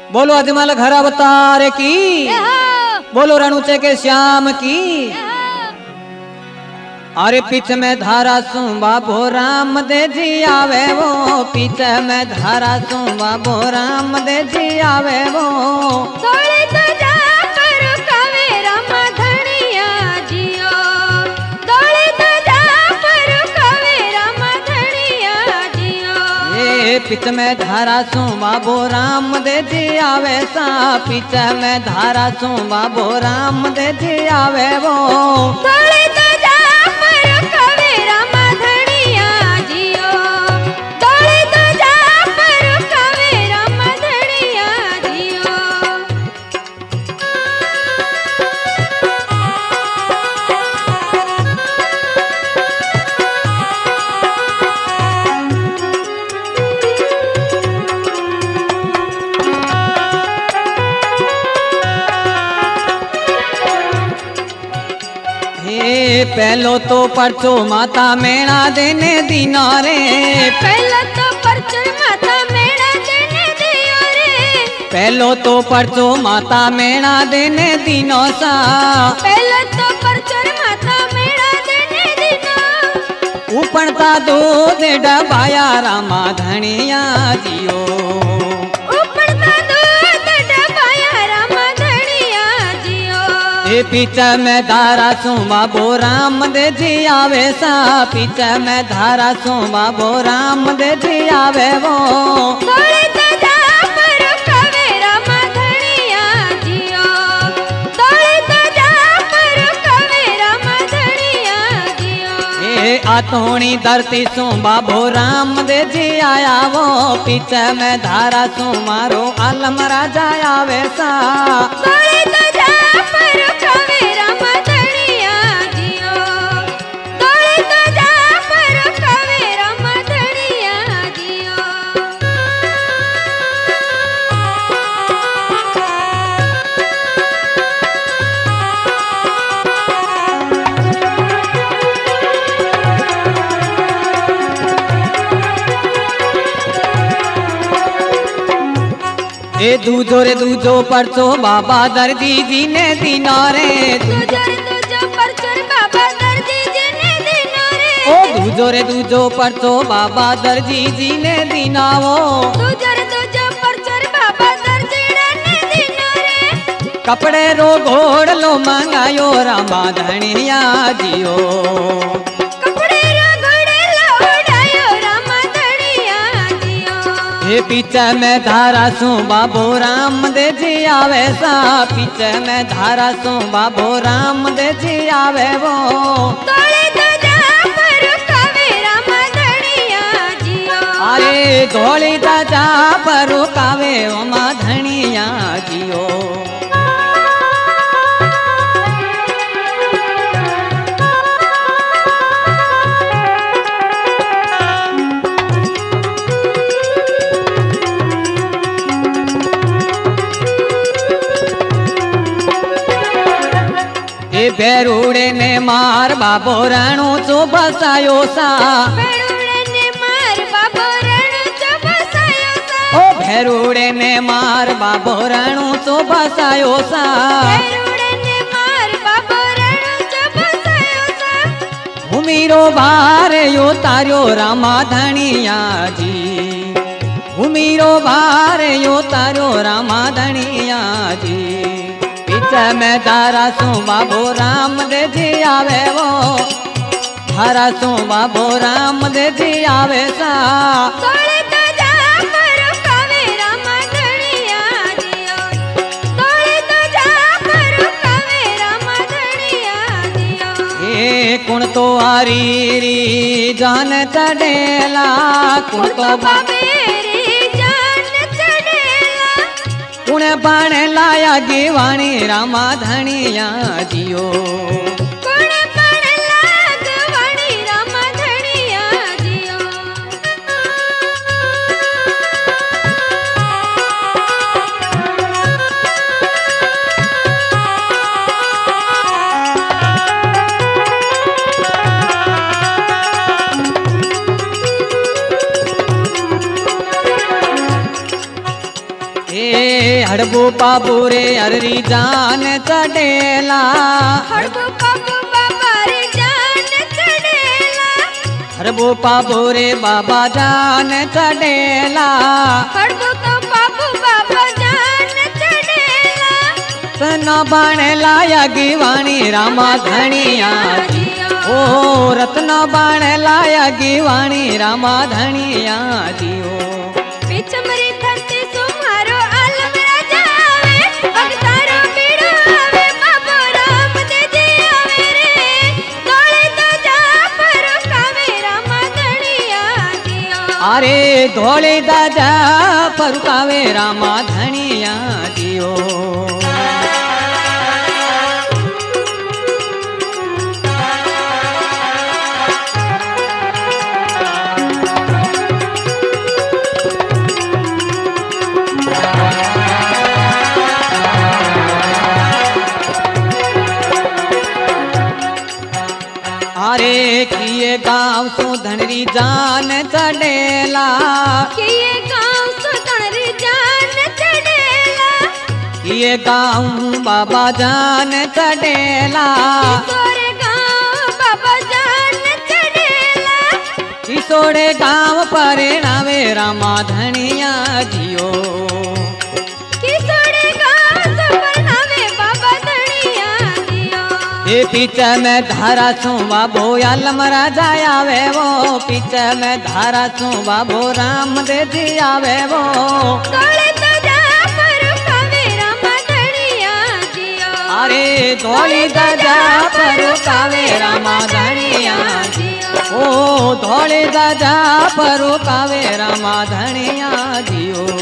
बोलो अजमल घर अवतार की, बोलो रणुचे के श्याम की। अरे पीछे में धारा सू बाबो राम दे जी आवे वो, पीछे में धारा सू बाबो राम दे जी आवे वो। दौड़े तो जा पर कवे राम धनिया जियो, दौड़े तो जा पर कवे राम धनिया जियो। ये पीछे में धारा सू बाबो राम दे जी आवे सा, पीछे में धारा सू बाबो राम दे जी आवे वो। दौड़े तो जा पर कवे राम धनिया जियो, दौड़े तो जा पर कवे राम धनिया जियो। पहलो तो परचो माता मेणा देने दीना रे, पहला तो परचर माता मेणा देने दियो रे, पहलो तो परचो माता मेणा देने दीनो सा। पहला तो परचर माता मेणा देने दिनो। उपणता दूध डबाया रामा धनिया जियो, उपड़ता दूध डबाया राम धनिया जियो। ये पीछे में धारा सू बाबो राम दे जी आवे सा, पीछे में धारा सू बाबो राम दे जी आवे वो। दौड़े तो जा पर कवे राम धनिया जियो, दौड़े तो जा पर कवे राम धनिया जियो। ये आतोनी धरती सू बाबो राम दे जी आया वो, पीछे में धारा सू मारो आलम राजा आवे सा। दौड़े तो जा पर कवे राम धनिया जियो, दौड़े तो जा पर कवे राम धनिया जियो। ए दूजो रे दूजो परचो बाबा दर्दी जी ने दीना रे, तुझर तुझ परचर बाबा दर्जी जी ने दिनो रे, ओ दूजो रे दूजो परचो बाबा दर्जी जी ने दीना वो। तुझर तुझ परचर बाबा दर्जी ने दिनो रे। कपड़े रो घोड़ लो मंगायो रामा धनिया जियो, कपड़े रो घोड़े लौटायो राम धनिया जियो। ये पीछे में धारा सू बाबो राम दे जी आवे सा, पीछे में धारा सू बाबो राम दे जी आवे वो। दौड़े तो जा पर कवे राम धनिया जियो। अरे धोली दादा पर कावे ओमा धनिया जियो। ए बेरूड़े ने मार बाबो रणु चो बसायो सा, भेड़ुड़े ने मार बाबो रणु चो बसायो सा, ओ भेरूड़े ने मार बाबो रणु चो बसायो सा। भेड़ुड़े ने मार बाबो रणु चो बसायो सा। भूमिरो भार यो तार्यो रामा धनिया जी, भूमिरो भार यो तार्यो रामा धनिया जी। पीछे में धारा सू बाबो राम दे जी आवे वो, धारा सू बाबो राम दे जी आवे सा। दौड़े तो जा पर कवे राम धनिया जियो, दौड़े तो जा पर कवे राम धनिया जियो। ये कुण तो आरी री जान चढ़ेला, कुण तो बाबेरी जान चढ़ेला, कुण बाण लाया गिवाणी रामा धनिया जियो। कुण पण लागवाणी राम धनिया जियो। हड़बू पाबू रे अररी जान चढ़ेला हड़बू पाबू बाबा रे जान चढ़ेला हड़बू पाबू रे बाबा जान चढ़ेला हड़बू तो पाबू बाबा जान चढ़ेला तना बाणेला यज्ञवाणी रामा धनिया जी ओ रत्न बाणेला यज्ञवाणी रामा धनिया जी ओ पिछमरी धरती सुमारो आलम राजा आवे भगतारो बीड़ो आवे बाबो राम दे जी आवे रे दौड़े तो जा पर कावे रामा धनिया जियो अरे धोले दादा परुकावे रामा धनिया जियो अरे किए गाँव सो धनरी जान चढ़ेला किए गाँव सुतरी जान चढ़ेला किए गाँव बाबा जान चढ़ेला किशोरे गाँव बाबा जान चढ़ेला किशोरे गाँव परिणावे रामा धनिया जियो किशोरे गाँव सुपरनावे बाबा धनिया जियो ये पीछे में धारा छू बाबो आलम राजा आवे वो पीछे में धारा छू बाबो राम दे जी आवे वो दौड़े तो जा पर कावे रामा धनिया जियो अरे धोली दादा परो कावे रामा धनिया जियो ओ धोली दादा परो कावे रामा धनिया जियो